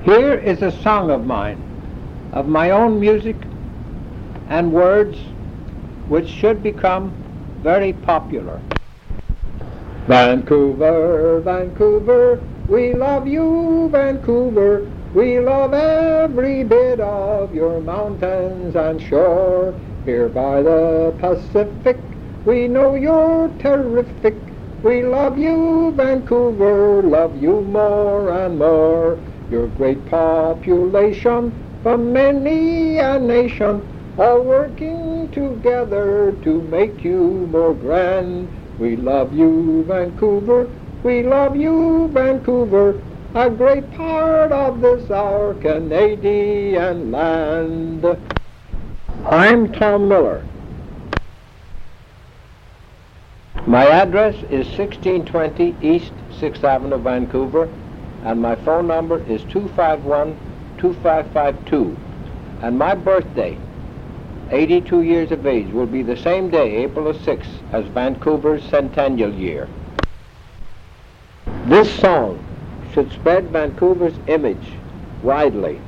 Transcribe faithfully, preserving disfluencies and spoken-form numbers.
Here is a song of mine, of my own music and words, which should become very popular. Vancouver, Vancouver, we love you, Vancouver. We love every bit of your mountains and shore. Here by the Pacific, we know you're terrific. We love you, Vancouver, love you more and more. Your great population from many a nation, all working together to make you more grand. We love you, Vancouver, we love you, Vancouver, a great part of this our Canadian land. I'm Tom Miller. My address is sixteen twenty East sixth Avenue, Vancouver, and my phone number is two five one, two five five two. And my birthday, eighty-two years of age, will be the same day, April the sixth, as Vancouver's centennial year. This song should spread Vancouver's image widely